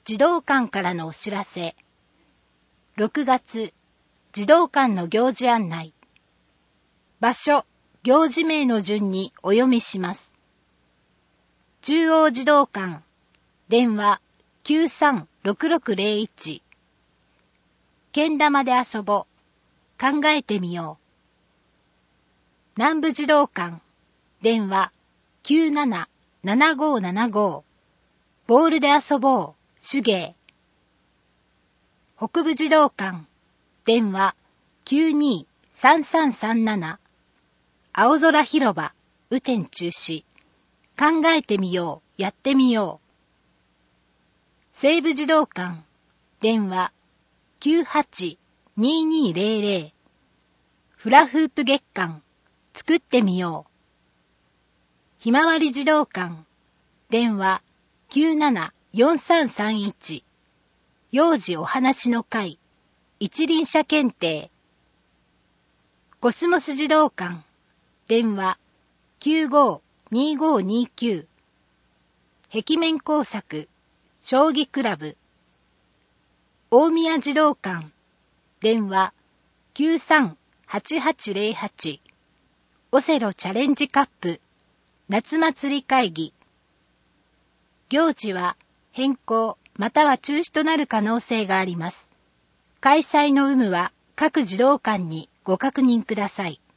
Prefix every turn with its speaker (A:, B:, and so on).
A: 児童館からのお知らせ。6月、児童館の行事案内。場所、行事名の順にお読みします。中央児童館、電話 936601。けん玉で遊ぼう。考えてみよう。南部児童館、電話 977575。ボールで遊ぼう。手芸。北部児童館、電話 923337。青空広場、雨天中止。考えてみよう。やってみよう。西部児童館、電話 982200。フラフープ月間、作ってみよう。ひまわり児童館、電話974331。幼児お話の会、一輪車検定。コスモス児童館、電話952529。壁面工作、将棋クラブ。大宮児童館、電話938808。オセロチャレンジカップ、夏祭り会議。行事は変更または中止となる可能性があります。開催の有無は各児童館にご確認ください。